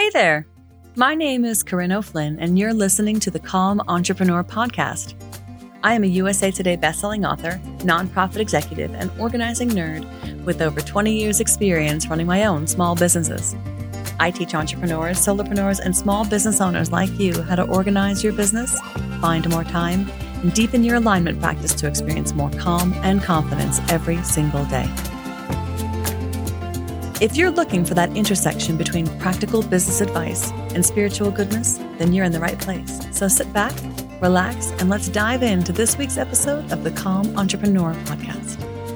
Hey there! My name is Corinne O'Flynn, and you're listening to the Calm Entrepreneur Podcast. I am a USA Today bestselling author, nonprofit executive, and organizing nerd with over 20 years' experience running my own small businesses. I teach entrepreneurs, solopreneurs, and small business owners like you how to organize your business, find more time, and deepen your alignment practice to experience more calm and confidence every single day. If you're looking for that intersection between practical business advice and spiritual goodness, then you're in the right place. So sit back, relax, and let's dive into this week's episode of the Calm Entrepreneur Podcast.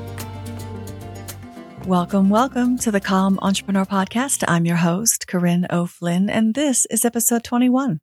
Welcome to the Calm Entrepreneur Podcast. I'm your host, Corinne O'Flynn, and this is episode 21.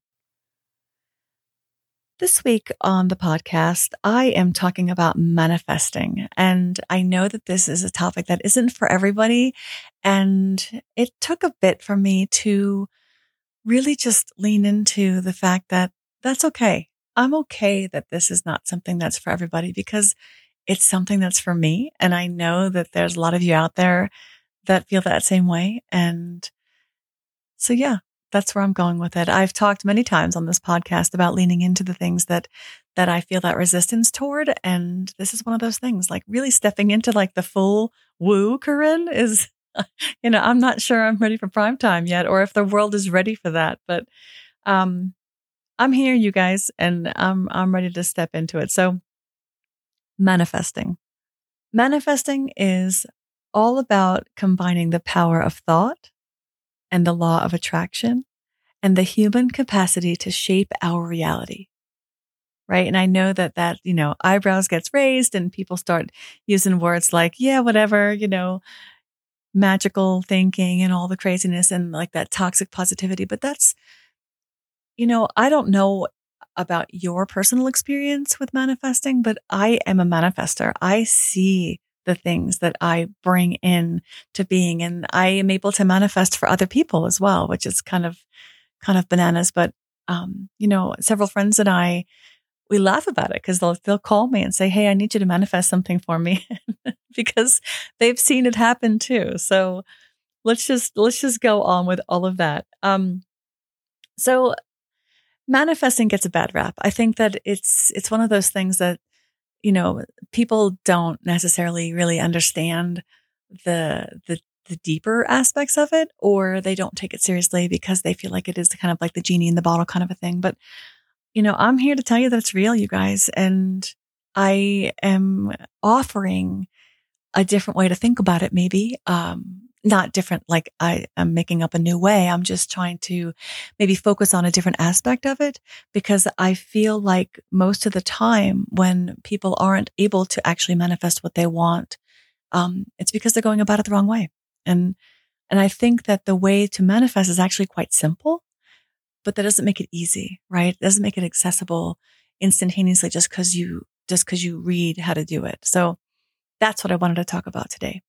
This week on the podcast, I am talking about manifesting, and I know that this is a topic that isn't for everybody, and it took a bit for me to really just lean into the fact that that's okay. I'm okay that this is not something that's for everybody because it's something that's for me, and I know that there's a lot of you out there that feel that same way, and so yeah. That's where I'm going with it. I've talked many times on this podcast about leaning into the things that I feel that resistance toward. And this is one of those things, like really stepping into like the full woo, Corinne, is, I'm not sure I'm ready for prime time yet, or if the world is ready for that. But I'm here, you guys, and I'm ready to step into it. So manifesting. Manifesting is all about combining the power of thought and the law of attraction and the human capacity to shape our reality, right? And I know that eyebrows gets raised and people start using words like, yeah, whatever, magical thinking and all the craziness and like that toxic positivity. But that's, I don't know about your personal experience with manifesting, but I am a manifester. I see the things that I bring in to being, and I am able to manifest for other people as well, which is kind of bananas. But, several friends and I, we laugh about it because they'll call me and say, hey, I need you to manifest something for me because they've seen it happen too. So let's just go on with all of that. So manifesting gets a bad rap. I think that it's one of those things that, people don't necessarily really understand the deeper aspects of it, or they don't take it seriously because they feel like it is kind of like the genie in the bottle kind of a thing. But, I'm here to tell you that it's real, you guys. And I am offering a different way to think about it, maybe. Not different, like I am making up a new way. I'm just trying to maybe focus on a different aspect of it, because I feel like most of the time when people aren't able to actually manifest what they want, it's because they're going about it the wrong way. And I think that the way to manifest is actually quite simple, but that doesn't make it easy, right? It doesn't make it accessible instantaneously just because you read how to do it. So that's what I wanted to talk about today.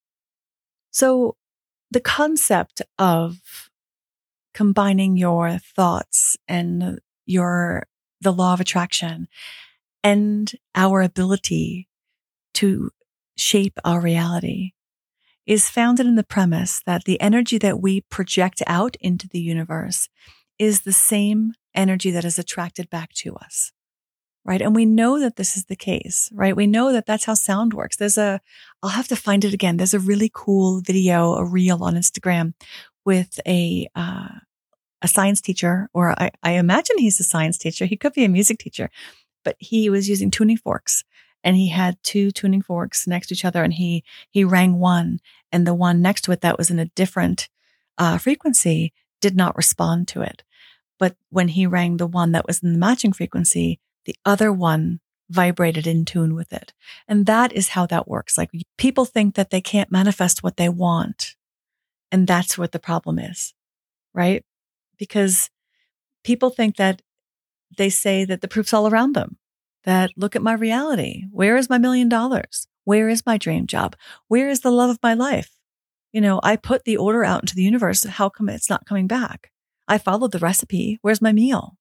So the concept of combining your thoughts and the law of attraction and our ability to shape our reality is founded in the premise that the energy that we project out into the universe is the same energy that is attracted back to us, right? And we know that this is the case, right? We know that that's how sound works. I'll have to find it again. There's a really cool video, a reel on Instagram with a science teacher, or I imagine he's a science teacher. He could be a music teacher, but he was using tuning forks. And he had two tuning forks next to each other, and he rang one, and the one next to it that was in a different frequency did not respond to it. But when he rang the one that was in the matching frequency, the other one vibrated in tune with it. And that is how that works. Like, people think that they can't manifest what they want. And that's what the problem is, right? Because people think that they say that the proof's all around them. That look at my reality. Where is my $1 million? Where is my dream job? Where is the love of my life? I put the order out into the universe. How come it's not coming back? I followed the recipe. Where's my meal?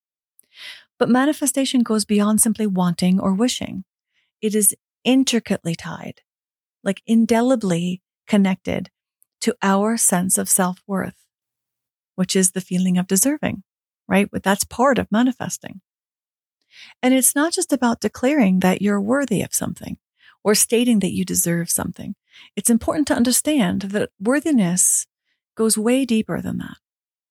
But manifestation goes beyond simply wanting or wishing. It is intricately tied, like indelibly connected to our sense of self-worth. which is the feeling of deserving, right? But that's part of manifesting. And it's not just about declaring that you're worthy of something or stating that you deserve something. It's important to understand that worthiness goes way deeper than that.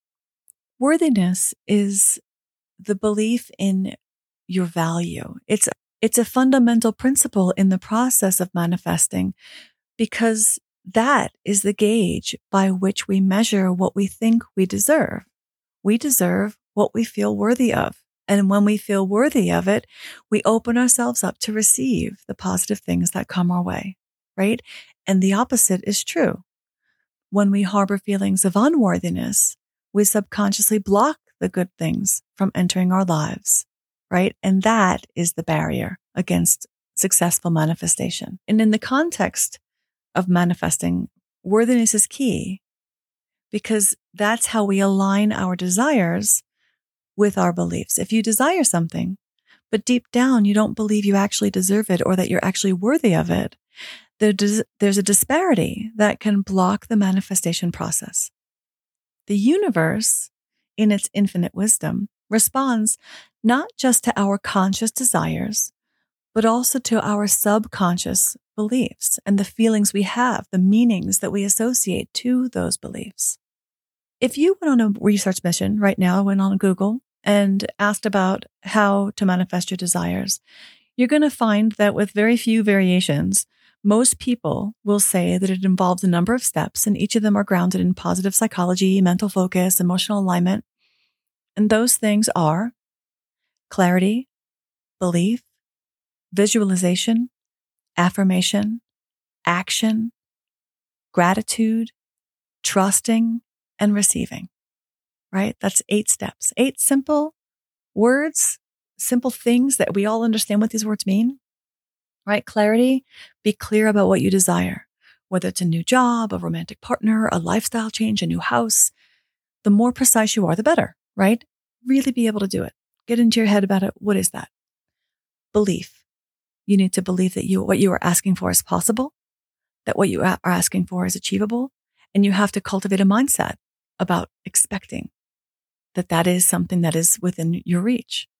Worthiness is the belief in your value. It's a fundamental principle in the process of manifesting, because that is the gauge by which we measure what we think we deserve. We deserve what we feel worthy of. And when we feel worthy of it, we open ourselves up to receive the positive things that come our way, right? And the opposite is true. When we harbor feelings of unworthiness, we subconsciously block the good things from entering our lives, right? And that is the barrier against successful manifestation. And in the context of manifesting, worthiness is key, because that's how we align our desires with our beliefs. If you desire something, but deep down you don't believe you actually deserve it or that you're actually worthy of it, there's a disparity that can block the manifestation process. The universe, in its infinite wisdom, responds not just to our conscious desires, but also to our subconscious beliefs and the feelings we have, the meanings that we associate to those beliefs. If you went on a research mission right now, went on Google and asked about how to manifest your desires, you're going to find that with very few variations, most people will say that it involves a number of steps, and each of them are grounded in positive psychology, mental focus, emotional alignment. And those things are clarity, belief, visualization, affirmation, action, gratitude, trusting, and receiving, right? That's 8 steps, 8 simple words, simple things that we all understand what these words mean, right? Clarity, be clear about what you desire, whether it's a new job, a romantic partner, a lifestyle change, a new house. The more precise you are, the better, right? Really be able to do it. Get into your head about it. What is that? Belief. You need to believe that what you are asking for is possible, that what you are asking for is achievable, and you have to cultivate a mindset about expecting that is something that is within your reach.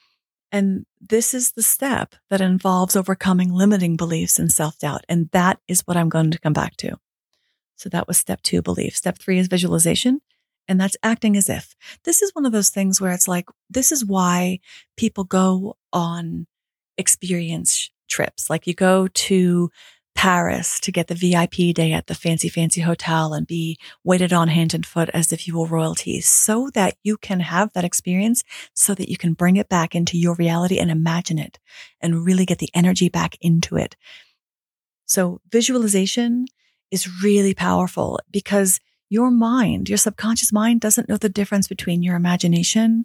And this is the step that involves overcoming limiting beliefs and self-doubt. And that is what I'm going to come back to. So that was step 2, belief. Step 3 is visualization. And that's acting as if. This is one of those things where it's like, this is why people go on experience trips. Like you go to Paris to get the VIP day at the fancy hotel and be waited on hand and foot as if you were royalty, so that you can have that experience, so that you can bring it back into your reality and imagine it and really get the energy back into it. So visualization is really powerful, because your mind, your subconscious mind, doesn't know the difference between your imagination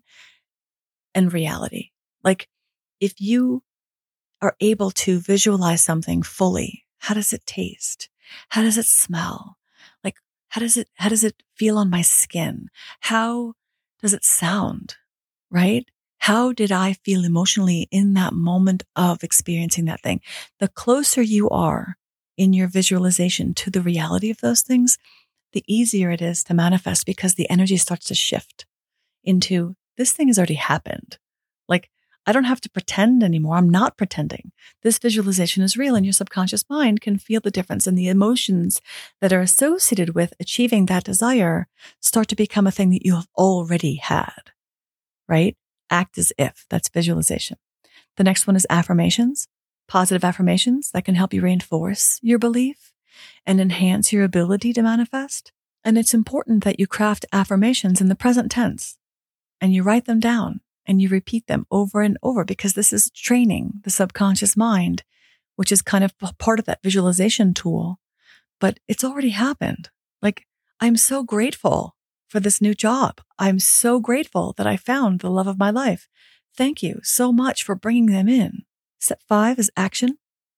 and reality. Like if you are able to visualize something fully, how does it taste? How does it smell? Like, how does it feel on my skin? How does it sound? Right? How did I feel emotionally in that moment of experiencing that thing? The closer you are in your visualization to the reality of those things, the easier it is to manifest, because the energy starts to shift into, this thing has already happened. Like, I don't have to pretend anymore. I'm not pretending. This visualization is real, and your subconscious mind can feel the difference, and the emotions that are associated with achieving that desire start to become a thing that you have already had, right? Act as if. That's visualization. The next one is affirmations, positive affirmations that can help you reinforce your belief and enhance your ability to manifest. And it's important that you craft affirmations in the present tense, and you write them down and you repeat them over and over, because this is training the subconscious mind, which is kind of part of that visualization tool. But it's already happened. Like, I'm so grateful for this new job. I'm so grateful that I found the love of my life. Thank you so much for bringing them in. Step 5 is action.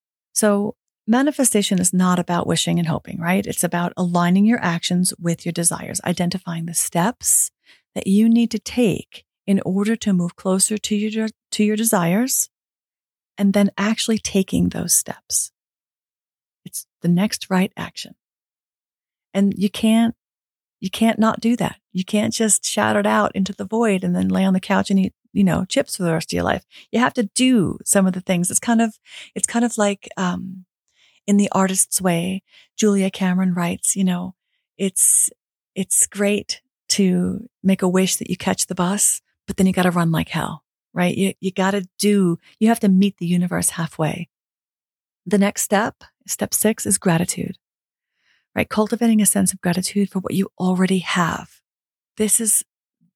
So manifestation is not about wishing and hoping, right? It's about aligning your actions with your desires, identifying the steps that you need to take in order to move closer to your desires, and then actually taking those steps. It's the next right action. And you can't You can't not do that. You can't just shout it out into the void and then lay on the couch and eat, chips for the rest of your life. You have to do some of the things. It's kind of like, in The Artist's Way, Julia Cameron writes, it's great to make a wish that you catch the bus, but then you got to run like hell, right? You have to meet the universe halfway. The next step 6, is gratitude, right? Cultivating a sense of gratitude for what you already have. It's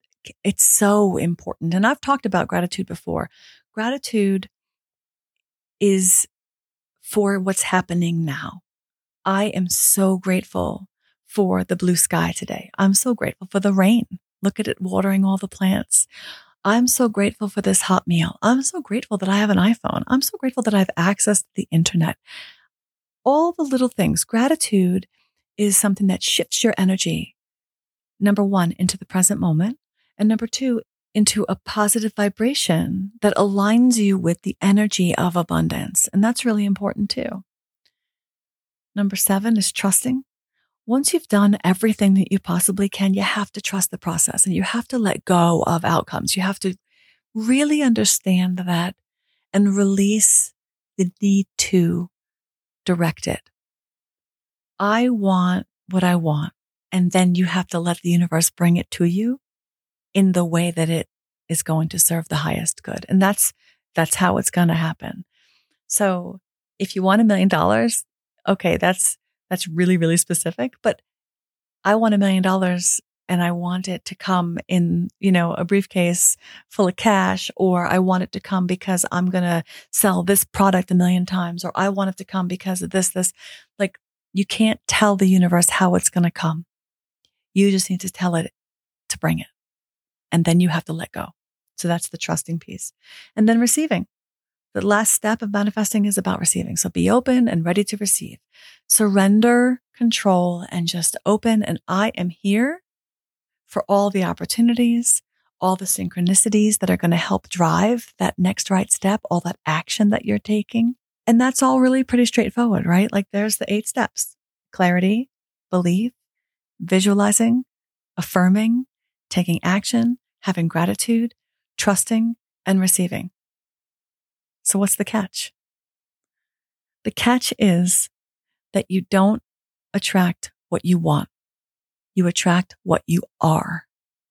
so important. And I've talked about gratitude before. Gratitude is for what's happening now. I am so grateful for the blue sky today. I'm so grateful for the rain. Look at it watering all the plants. I'm so grateful for this hot meal. I'm so grateful that I have an iPhone. I'm so grateful that I have access to the internet. All the little things. Gratitude is something that shifts your energy, number 1, into the present moment, and number 2, into a positive vibration that aligns you with the energy of abundance. And that's really important too. Number 7 is trusting. Once you've done everything that you possibly can, you have to trust the process and you have to let go of outcomes. You have to really understand that and release the need to direct it. I want what I want. And then you have to let the universe bring it to you in the way that it is going to serve the highest good. And that's how it's going to happen. So if you want $1 million, okay, that's really, really specific, but I want $1 million and I want it to come in, a briefcase full of cash, or I want it to come because I'm going to sell this product 1 million times, or I want it to come because of this. Like, you can't tell the universe how it's going to come. You just need to tell it to bring it. And then you have to let go. So that's the trusting piece. And then receiving. The last step of manifesting is about receiving. So be open and ready to receive. Surrender control and just open. And I am here for all the opportunities, all the synchronicities that are going to help drive that next right step, all that action that you're taking. And that's all really pretty straightforward, right? Like there's the 8 steps: clarity, belief, visualizing, affirming, taking action, having gratitude, trusting, and receiving. So what's the catch? The catch is that you don't attract what you want. You attract what you are.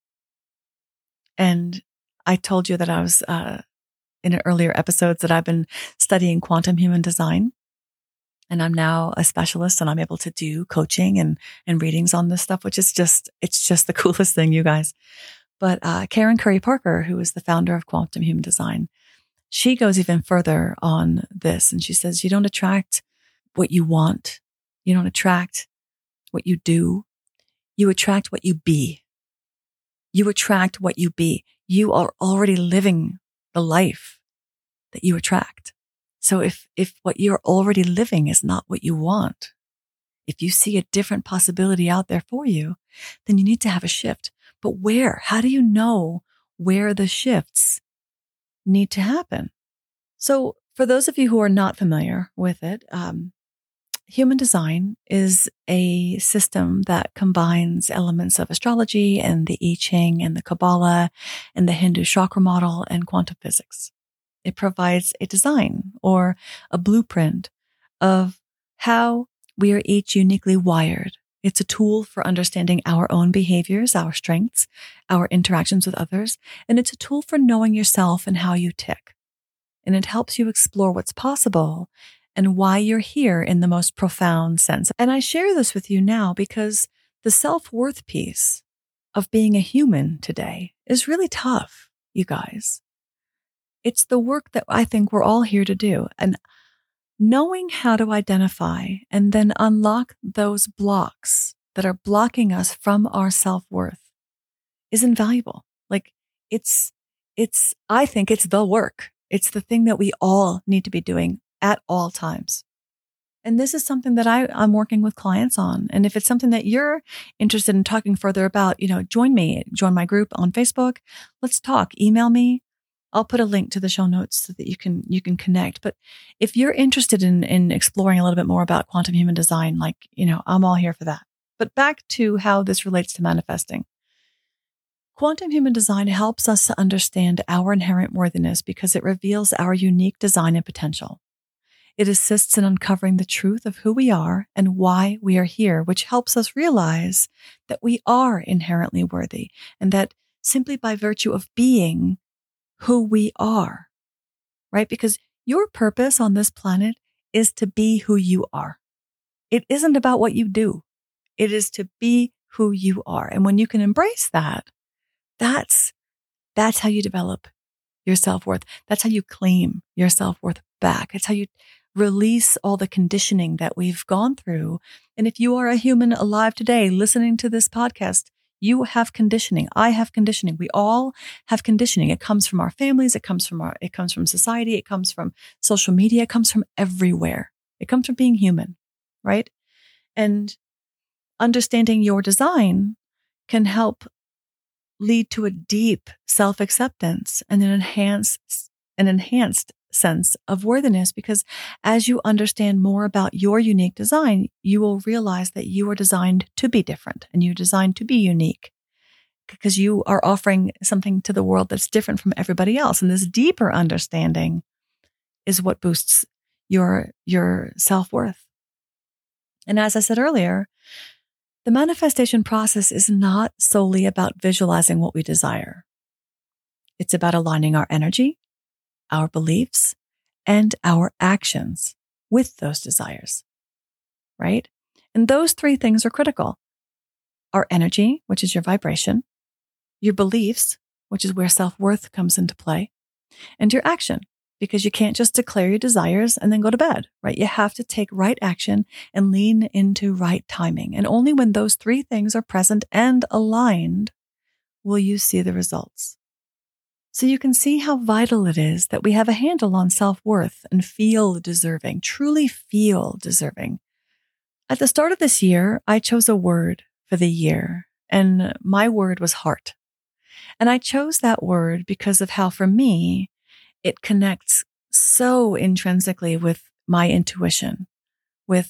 And I told you that I was in an earlier episodes that I've been studying quantum human design. And I'm now a specialist and I'm able to do coaching and readings on this stuff, which is it's just the coolest thing, you guys. But Karen Curry Parker, who is the founder of Quantum Human Design, she goes even further on this. And she says, you don't attract what you want. You don't attract what you do. You attract what you be. You attract what you be. You are already living the life that you attract. So if what you're already living is not what you want, if you see a different possibility out there for you, then you need to have a shift. But where? How do you know where the shifts need to happen? So for those of you who are not familiar with it, human design is a system that combines elements of astrology and the I Ching and the Kabbalah and the Hindu chakra model and quantum physics. It provides a design or a blueprint of how we are each uniquely wired. It's a tool for understanding our own behaviors, our strengths, our interactions with others, and it's a tool for knowing yourself and how you tick. And it helps you explore what's possible and why you're here in the most profound sense. And I share this with you now because the self-worth piece of being a human today is really tough, you guys. It's the work that I think we're all here to do. And knowing how to identify and then unlock those blocks that are blocking us from our self-worth is invaluable. Like I think it's the work. It's the thing that we all need to be doing at all times. And this is something that I'm working with clients on. And if it's something that you're interested in talking further about, join my group on Facebook. Let's talk. Email me. I'll put a link to the show notes so that you can connect. But if you're interested in exploring a little bit more about quantum human design, I'm all here for that. But back to how this relates to manifesting. Quantum human design helps us to understand our inherent worthiness because it reveals our unique design and potential. It assists in uncovering the truth of who we are and why we are here, which helps us realize that we are inherently worthy and that simply by virtue of being who we are, right? Because your purpose on this planet is to be who you are. It isn't about what you do. It is to be who you are. And when you can embrace that, that's how you develop your self-worth. That's how you claim your self-worth back. It's how you release all the conditioning that we've gone through. And if you are a human alive today listening to this podcast, you have conditioning. I have conditioning. We all have conditioning. It comes from our families. It comes from society. It comes from social media. It comes from everywhere. It comes from being human, right? And understanding your design can help lead to a deep self-acceptance and an enhanced sense of worthiness, because as you understand more about your unique design, you will realize that you are designed to be different and you're designed to be unique because you are offering something to the world that's different from everybody else. And this deeper understanding is what boosts your self-worth. And as I said earlier, the manifestation process is not solely about visualizing what we desire. It's about aligning our energy, our beliefs, and our actions with those desires, right? And those three things are critical. Our energy, which is your vibration, your beliefs, which is where self-worth comes into play, and your action, because you can't just declare your desires and then go to bed, right? You have to take right action and lean into right timing. And only when those three things are present and aligned will you see the results. So you can see how vital it is that we have a handle on self-worth and feel deserving, truly feel deserving. At the start of this year, I chose a word for the year, and my word was heart. And I chose that word because of how, for me, it connects so intrinsically with my intuition, with,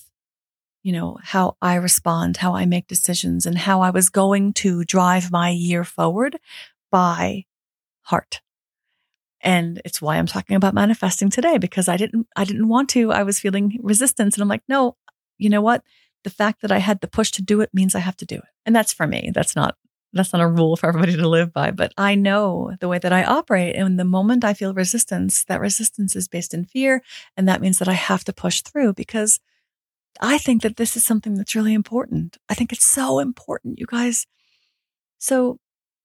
how I respond, how I make decisions, and how I was going to drive my year forward by heart. And it's why I'm talking about manifesting today, because I didn't want to. I was feeling resistance. And I'm like, no, you know what? The fact that I had the push to do it means I have to do it. And that's for me. That's not a rule for everybody to live by, but I know the way that I operate. And the moment I feel resistance, that resistance is based in fear. And that means that I have to push through, because I think that this is something that's really important. I think it's so important, you guys. So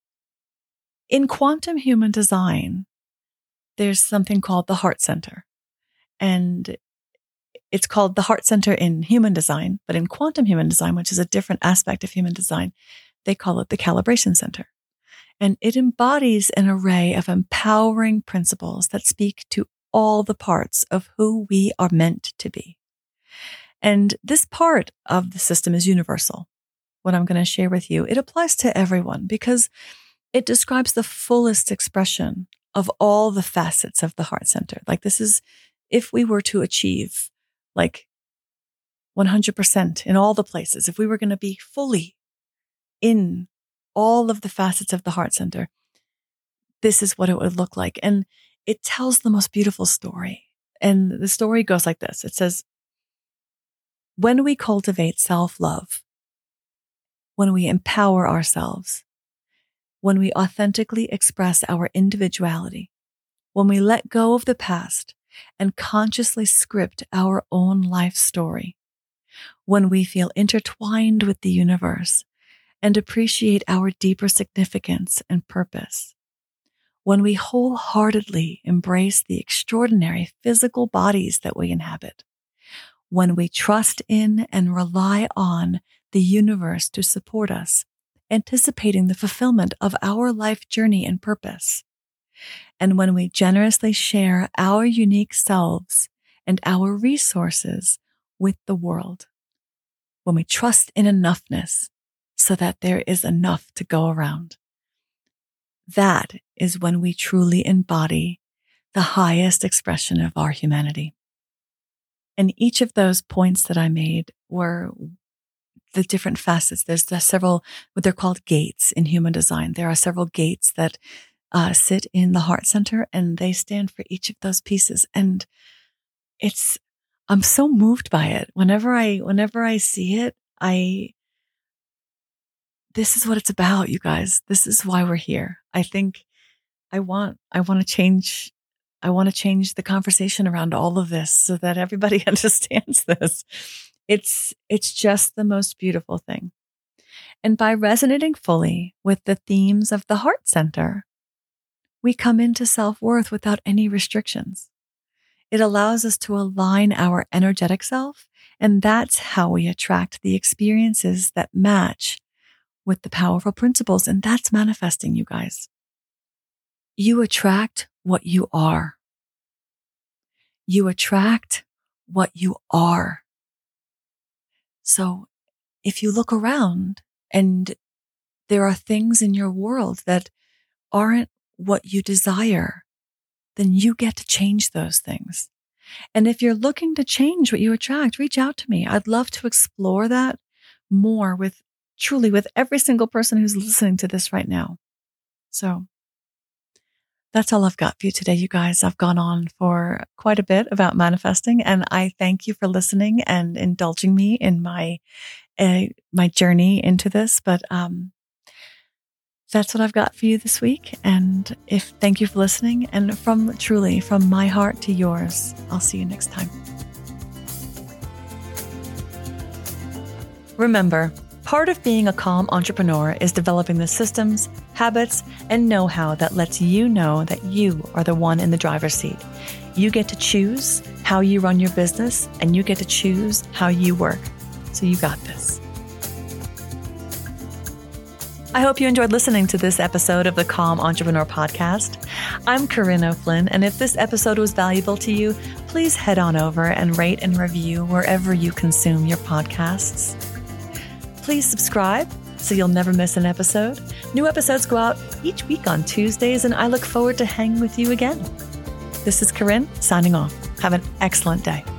in quantum human design, there's something called the heart center. And it's called the heart center in human design, but in quantum human design, which is a different aspect of human design, they call it the calibration center. And it embodies an array of empowering principles that speak to all the parts of who we are meant to be. And this part of the system is universal. What I'm going to share with you, it applies to everyone because it describes the fullest expression of all the facets of the heart center. Like, this is, if we were to achieve like 100% in all the places, if we were going to be fully in all of the facets of the heart center, this is what it would look like. And it tells the most beautiful story. And the story goes like this. It says, when we cultivate self-love, when we empower ourselves, when we authentically express our individuality, when we let go of the past and consciously script our own life story, when we feel intertwined with the universe and appreciate our deeper significance and purpose, when we wholeheartedly embrace the extraordinary physical bodies that we inhabit, when we trust in and rely on the universe to support us, anticipating the fulfillment of our life journey and purpose, and when we generously share our unique selves and our resources with the world, when we trust in enoughness so that there is enough to go around, that is when we truly embody the highest expression of our humanity. And each of those points that I made were the different facets. There's several, what they're called gates in human design. There are several gates that sit in the heart center, and they stand for each of those pieces. And I'm so moved by it. Whenever I see it, this is what it's about, you guys. This is why we're here. I think I want to change the conversation around all of this so that everybody understands this. It's just the most beautiful thing. And by resonating fully with the themes of the heart center, we come into self-worth without any restrictions. It allows us to align our energetic self, and that's how we attract the experiences that match with the powerful principles. And that's manifesting, you guys. You attract what you are. You attract what you are. So if you look around and there are things in your world that aren't what you desire, then you get to change those things. And if you're looking to change what you attract, reach out to me. I'd love to explore that more with every single person who's listening to this right now. So that's all I've got for you today, you guys. I've gone on for quite a bit about manifesting, and I thank you for listening and indulging me in my journey into this. But that's what I've got for you this week. And thank you for listening. And from my heart to yours, I'll see you next time. Remember, part of being a calm entrepreneur is developing the systems, habits, and know-how that lets you know that you are the one in the driver's seat. You get to choose how you run your business, and you get to choose how you work. So you got this. I hope you enjoyed listening to this episode of the Calm Entrepreneur Podcast. I'm Corinne O'Flynn, and if this episode was valuable to you, please head on over and rate and review wherever you consume your podcasts. Please subscribe so you'll never miss an episode. New episodes go out each week on Tuesdays, and I look forward to hanging with you again. This is Corinne signing off. Have an excellent day.